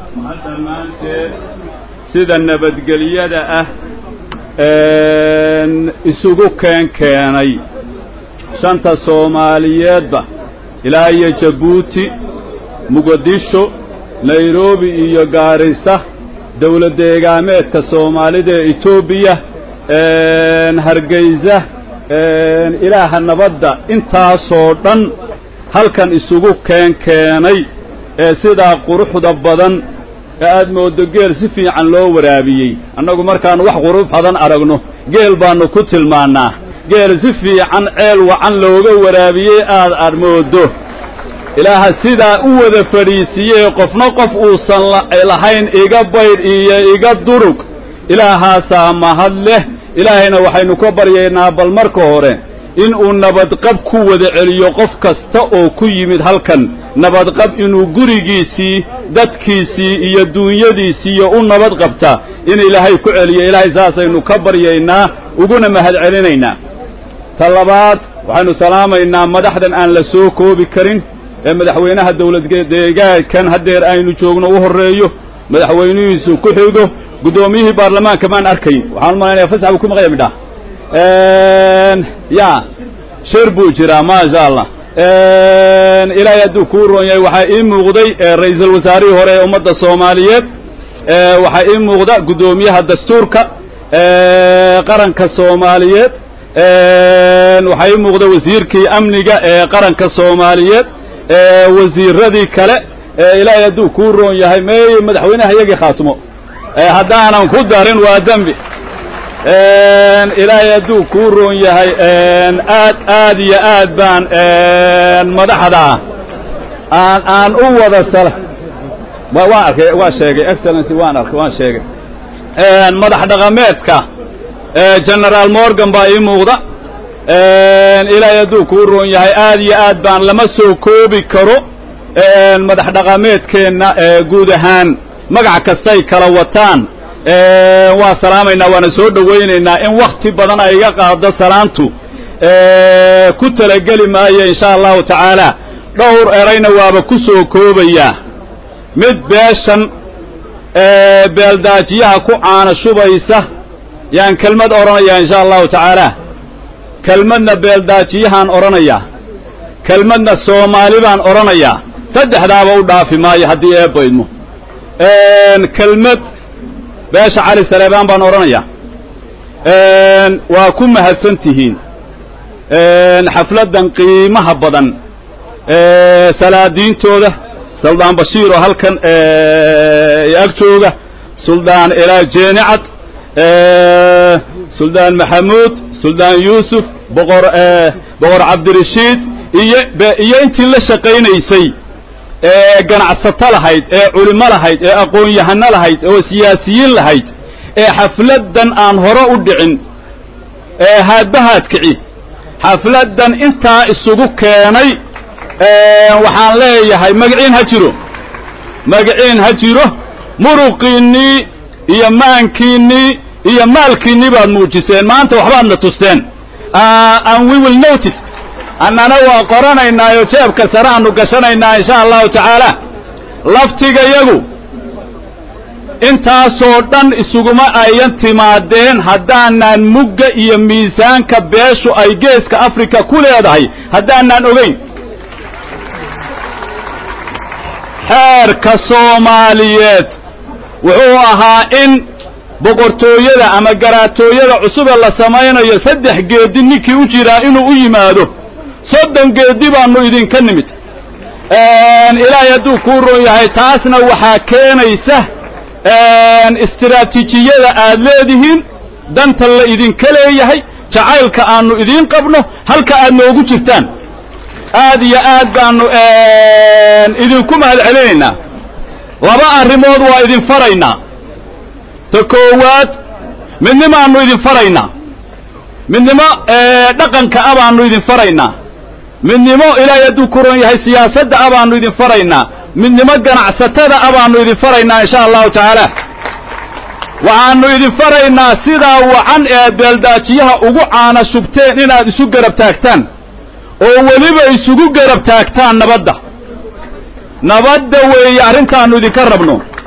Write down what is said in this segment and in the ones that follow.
sida nabadgelyada ah isugu keenay shanta Soomaaliyeedba ilaa iyo Djibouti Muqdisho Nairobi iyo Garissa dawlad deegaameedka Soomaalida Itoobiya Hargeysa ilaaha nabadda intaasoo dhan halkan isugu keenay sida quruxda badan aad moodo geel si fiican loo waraabiyay annagu markaan wax qurux badan aragno geel baanu ku tilmaanaa geel si fiican ceel wacan looga waraabiyay aad moodo ilaaha sida u wada fariisiyay qofna qof uusan lahayn iga bayr iyo iga durug ilaaha saamahad leh ilaahayna waxaynu ka baryaynaa bal marka hore in uu nabad qab ku wada celiyo qof kasta oo ku yimid halkan nabad qab inuu gurigiisii dadkiisii iyo duunyadiisii u nabad qabta in ilaahay ku celiyo ilaahay saasaynu ka baryaynaa uguna mahad celinaynaa talabaad waxaanu salaamaynaa madaxdan aan la soo koobi karin ee madaxweynaha dawladda deegaankan hadeer aynu joogno u horeeyo madaxweynihiisu ku xigo gudoomiyihii baarlamaanka maan arkayn waxaan malaynayaa fasax ku maqlay midha ya shir buu jiraa ma sha Allah ilaahay hadduu ku roon yahay waxaa ii muuqday ra'iisul wasaarihii hore ee ummadda Soomaaliyeed waxaa ii muuqda gudoomiyaha dastuurka qaranka Soomaaliyeed waxaa ii muuqda wasiirkii amniga ee qaranka Soomaaliyeed wasiiradii kale ilaahay hadduu ku roon yahay madaxweynaha iyagii khaatimo haddaanan ku darin waa dambi ilaahay hadduu ku roon yahay aad iyo aad baan madaxda aan u wada sala waan arkay waa sheegay excellency waan sheegay madax dhaqameedka general Morgan baa ii muuqda ilaahay hadduu ku roon yahay aad iyo aad baan lama soo koobi karo madax dhaqameedkeena guud ahaan magac kastay kala wataan waa salaamaynaa waana soo dhaweynaynaa in waqti badan ay iga qaado salaantu ku talageli maayo insha Allah taala dhowr erayna waaba ku soo koobaya mid beeshan beeldaajiyaha ku caana shubaysa yaan kelmad oranaya insha Allah taala kelmadna beeldaajiyahan oranaya kelmadna Soomaali baan oranaya saddexdaaba u dhaafi maayo hadii ay baydmo kelmad beesha cali saleebaan baan oranaya waa ku mahadsantihiin xafladan qiimaha badan salaadiintooda suldaan bashiir oo halkan ag jooga suldaan ilaa jeenicad suldaan maxamuud suldaan yuusuf boqor cabdirashiid iyo intii la shaqaynaysay ganacsato lahayd culimo lahayd aqoon-yahano lahayd oo siyaasiyiin lahayd xafladan aan hore u dhicin haadbahaad kici xafladan intaa isugu keenay waxaan leeyahay magaciin ha jiro muruqiinii iyo maankiinii iyo maalkiinii baad muujiseen maanta waxbaadna tusteen and we will note it annana waa qoranaynaa oo jeebka saraanu gashanaynaa insha Allah taala laftigayagu intaasoo dhan isuguma ayan timaadeen haddaanan mugga iyo miisaanka beeshu ay geeska Afrika ku leedahay haddaanan ogeyn xeerka Soomaaliyeed wuxuu ahaa in boqortooyada ama garaatooyada cusub la samaynayo 3 geedi ninkii u jiraa inuu u yimaado 30 geedi baanu idinka nimid ilaahay hadduu ku roon yahay taasna waxaa keenaysa istiraatiijiyada aad leedihiin danta la idinka leeyahay jacaylka aanu idin qabno halka aad noogu jirtaan aad iyo aad baanu idinku mahad celinaynaa laba arrimood waa idin faraynaa ta koowaad midnimaanu idin faraynaa midnimo dhaqanka abaanu idin faraynaa midnimo ilaahay hadduu ku roon yahay siyaasadda abaanu idin faraynaa midnimo ganacsatada abaanu idin faraynaa insha Allah taala waxaanu idin faraynaa sidaa wacan ee beeldaajiyaha ugu caana shubteen inaad isu garab taagtaan oo weliba isugu garab taagtaan nabadda weeye arrintaanu idinka rabno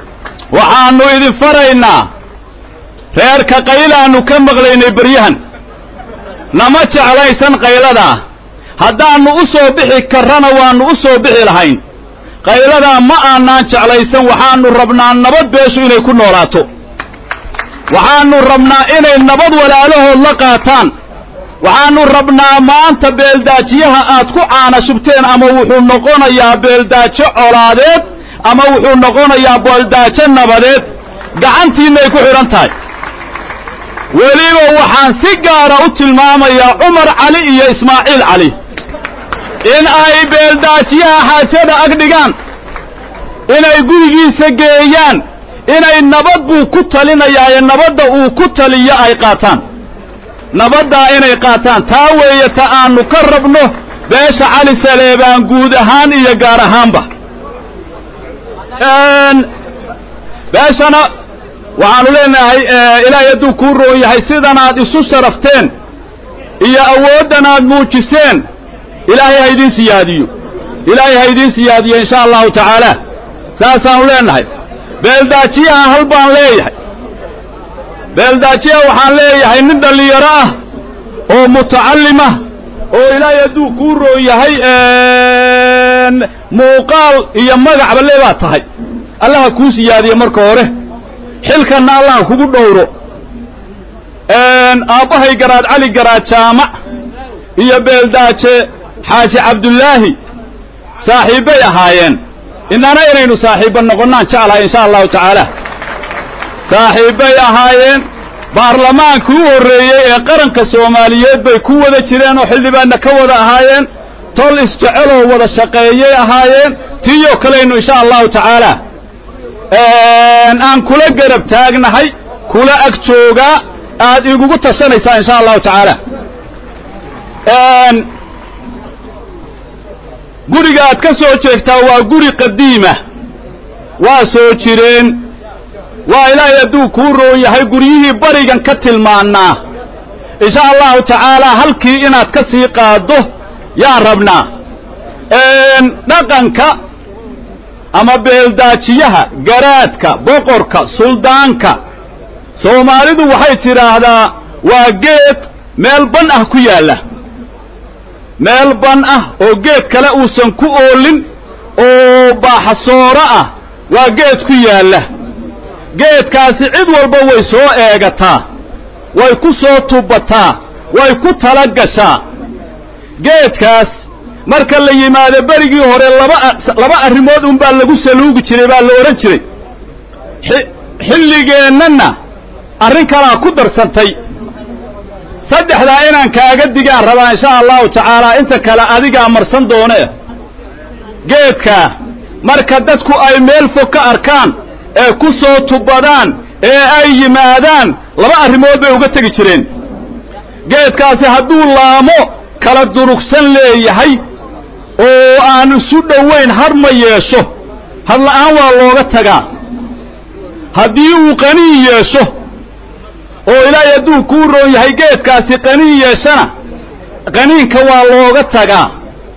waxaannu idin faraynaa reerka qaylaannu ka maqlaynay beryahan nama jeclaysan qayladaa haddaannu u soo bixi karrana waannu u soo bixi lahayn qayladaa ma aanaan jeclaysan waxaannu rabnaa nabad beeshu inay ku noolaato waxaannu rabnaa inay nabad walaalahood la qaataan waxaannu rabnaa maanta beeldaajiyaha aad ku caana shubteen ama wuxuu noqonayaa beeldaajo colaadeed ama wuxuu noqonayaa beeldaajo nabadeed gacantiinnay ku xidhan tahay weliba waxaan si gaara u tilmaamayaa cumar cali iyo ismaaciil cali in ay beeldaajiyaha xaajada ag dhigaan inay gurigiisa geeyaan inay nabad buu ku talinayaaye nabadda uu ku taliyo ay qaataan nabaddaa inay qaataan taa weeye ta aannu ka rabno beesha cali saleebaan guud ahaan iyo gaar ahaanba beeshana waxaannu leenahay ilaahay hadduu kuu roon yahay sidan aad isu sharafteen iyo awooddan aad muujiseen ilaahay ha idiin siyaadiyo ilaahay ha idiin siyaadiyo insha allahu tacaala saasaannu leenahay beeldaajiyaha hal baan leeyahay beeldaajiyaha waxaan leeyahay nin dhallinyaro ah oo mutacallimah oo ilaahay hadduu kuu roon yahay muuqaal iyo magacba le baad tahay allaha kuu siyaadiye marka hore xilkanna allah kugu dhowro aabbahay garaad cali garaad jaamac iyo beeldaaje xaaji cabdullaahi saaxiibbay ahaayeen innana inaynu saaxiibba noqonnaan jeclahay insha allahu tacaala saaxiibbay ahaayeen baarlamaankii u horreeyey ee qaranka soomaaliyeed bay ku wada jireen oo xildhibaanna ka wada ahaayeen tol isjeceloo wada shaqeeyay ahaayeen tiiyoo kalaynu insha allahu tacaala aan kula garab taagnahay kula ag joogaa aad igugu tashanaysaa insha allahu tacaala guriga aad ka soo jeegtaa waa guri qadiima waa soo jireen waa ilaahay hadduu kuu roon yahay guryihii barigan ka tilmaannaa insha allahu tacaala halkii inaad ka sii qaaddo yaan rabnaa dhaqanka ama beeldaajiyaha garaadka boqorka suldaanka soomaalidu waxay tidhaahdaa waa geed meel ban ah ku yaalla meel ban ah oo geed kale uusan ku oolin oo baaxasooro ah waa geed ku yaalla geedkaasi cid walba way soo eegataa way ku soo tubataa way ku tala gashaa geedkaas marka la yimaado berigii hore laba arrimood unbaa lagu saluugi jiray baa la odhan jiray xilligeennana arrin kalaa ku darsantay saddexdaa inaan kaaga digaan rabaa insha allahu tacaala inta kale adigaa marsan doonee geedkaa marka dadku ay meel fog ka arkaan ee ku soo tubadaan ee ay yimaadaan laba arrimood bay uga tegi jireen geedkaasi hadduu laamo kala durugsan leeyahay oo aan isu dhowayn har ma yeesho hadla'aan waa looga tagaa haddii uu qaniin yeesho oo ilaahay hadduu kuu roon yahay geedkaasi qaniin yeeshana qaniinka waa looga tagaa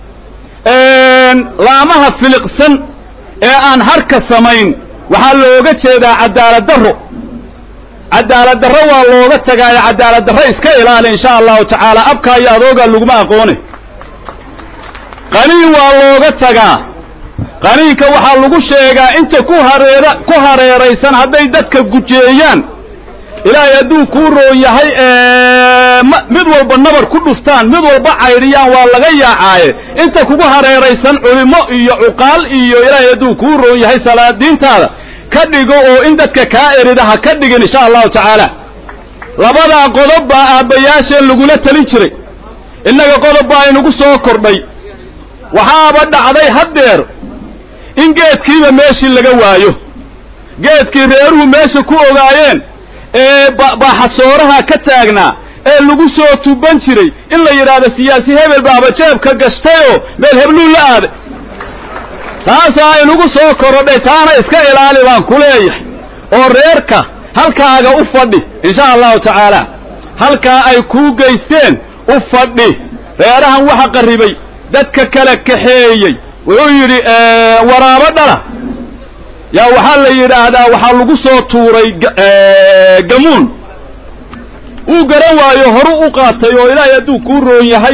laamaha filiqsan ee aan harka samayn waxaa looga jeedaa cadaaladdarro cadaaladdarro waa looga tagaa ee cadaaladdarro iska ilaali insha allahu tacaala abkaa iyo adoogaa laguma aqoone qaniin waa looga tagaa qaniinka waxaa lagu sheegaa inta ku hareeraysan hadday dadka gujeeyaan ilaahay hadduu kuu roon yahay mid walba nabar ku dhuftaan mid walba caydhiyaan waa laga yaacaaye inta kugu hareeraysan culimo iyo cuqaal iyo ilaahay hadduu kuu roon yahay salaadiintaada ka dhigo oo in dadka kaa erida ha ka dhigin insha allahu tacaala labadaa qodob baa aabbayaasheen lagula talin jiray innaga qodob baa inugu soo kordhay waxaaba dhacday haddeer in geedkiiba meeshii laga waayo geedkii reeruhu meesha ku ogaayeen ee baaxasooraha ka taagnaa ee lagu soo tuban jiray in la yidhaahdo siyaasi hebel baaba jeebka gashtayoo meel hebluu la aaday taasaa inugu soo korodhay taana iska ilaali baan ku leeyahay oo reerka halkaaga u fadhi insha allahu tacaala halkaa ay kuu geysteen u fadhi reerahan waxa qarribay dadka kala kaxeeyey wuxuu yidhi waraabo dhala yaa waxaa la yidhaahdaa waxaa lagu soo tuuray gamuun uu garan waayo horu u qaatay oo ilaahay hadduu kuu roon yahay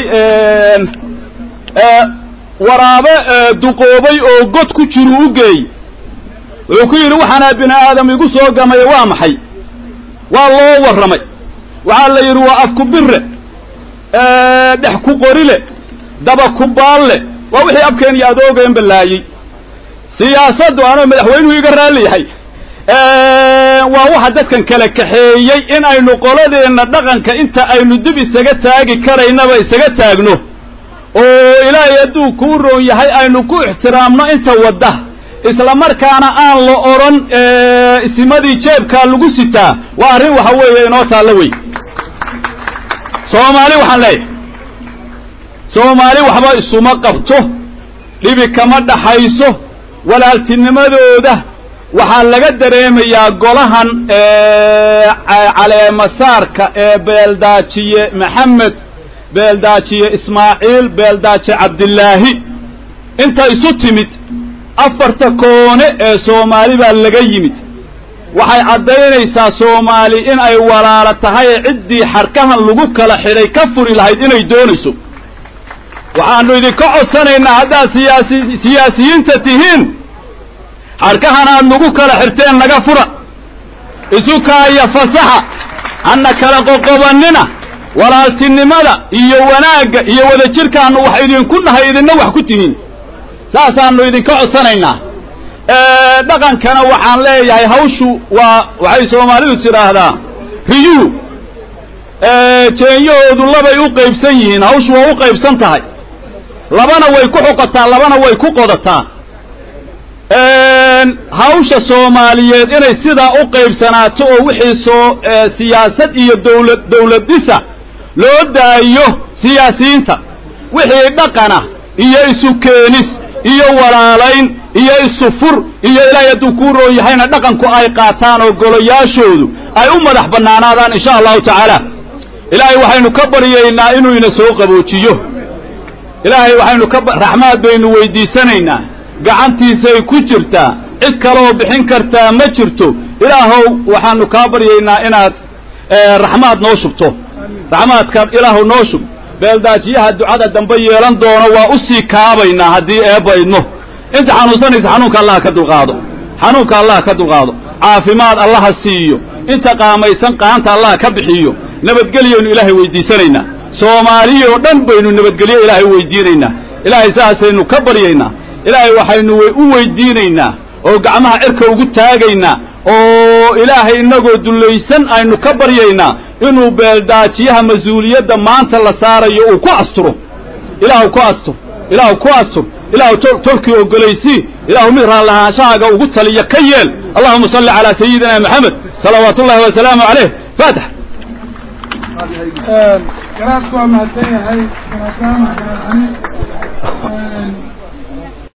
waraabe duqoobay oo god ku jiru u geey wuxuu ku yidhi waxaanaa bini aadam igu soo gamay waa maxay waa loo warramay waxaa la yidhi waa afku bire dhex ku qorile daba ku baalle waa wixii abkeen iyo adoogeen ballaayey siyaasaddu anoo madaxweynuhu iga raalli yahay waa waxa dadkan kala kaxeeyey in aynu qoladeenna dhaqanka inta aynu dib isaga taagi karaynaba isaga taagno oo ilaahay hadduu kuu roon yahay aynu ku ixtiraamno inta wadda isla markaana aan la odhan isimadii jeebkaa lagu sitaa waa arrin waxa weeye inoo taalla wey soomaali waxaan leeyahay soomaali waxba isuma qabto dhibi kama dhaxayso walaaltinimadooda waxaa laga dareemayaa golahan caleemasaarka beeldaajiye maxamed beeldaajiye ismaaciil beeldaajiye cabdillaahi inta isu timid afarta koone ee soomaali baa laga yimid waxay caddaynaysaa soomaali in ay walaalo tahay ee ciddii xarkahan lagu kala xidhay ka furi lahayd inay doonayso waxaannu idinka codsanaynaa haddaad siyaasiyiinta tihiin xarkahan aad nagu kala xirteen naga fura isu kaaya fasaxa hanna kala qoqobannina walaaltinimada iyo wanaagga iyo wadajirkaannu wax idinku nahay idinna wax ku tihiin saasaannu idinka codsanaynaa dhaqankana waxaan leeyahay hawshu waxay soomaalidu tidhaahdaa riyuhu jeenyahoodu labay u qaybsan yihiin hawshu waa u qaybsan tahay labana way ku xuqataa labana way ku qodataa hawsha soomaaliyeed inay sidaa u qaybsanaato oo wixii siyaasad iyo dawlad dhisa loo daayo siyaasiyiinta wixii dhaqana iyo isu keenis iyo walaalayn iyo isu fur iyo ilaahay hadduu kuu roon yahayna dhaqanku ay qaataan oo golayaashoodu ay u madax bannaanaadaan insha allahu tacaala ilaahay waxaynu ka baryaynaa inuu ina soo qaboojiyo ilaahay waxaynu raxmaad baynu weydiisanaynaa gacantiisay ku jirtaa cid kaleoo bixin kartaa ma jirto ilaahow waxaanu kaa baryaynaa inaad raxmaad noo shubto raxmaadka ilaahow noo shub beeldaajiyaha ducada dambe yeelan doono waa u sii kaabaynaa haddii eebbaydno inta xanuunsanaysa xanuunka allah ka dulqaado xanuunka allah ka dulqaado caafimaad allaha siiyo inta qaamaysan qaanta allah ka bixiyo nabadgelyaynu ilaahay weydiisanaynaa soomaaliya oo dhan baynu nabadgelyo ilaahay weydiinaynaa ilaahay saasaynu ka baryaynaa ilaahay waxaynu u weydiinaynaa oo gacmaha cirka ugu taagaynaa oo ilaahay innagoo dullaysan aynu ka baryaynaa inuu beeldaajiyaha mas-uuliyadda maanta la saarayo uu ku asturo ilaahu ku astur ilaahu ku astur ilaahu tolkii ogolaysii ilaahu mid raallahaanshahaga ugu taliya ka yeel allahuma salli calaa sayidina maxamed salawaatu ullahi wasalaamu calayh faatax garaadku waa mahadsan yahay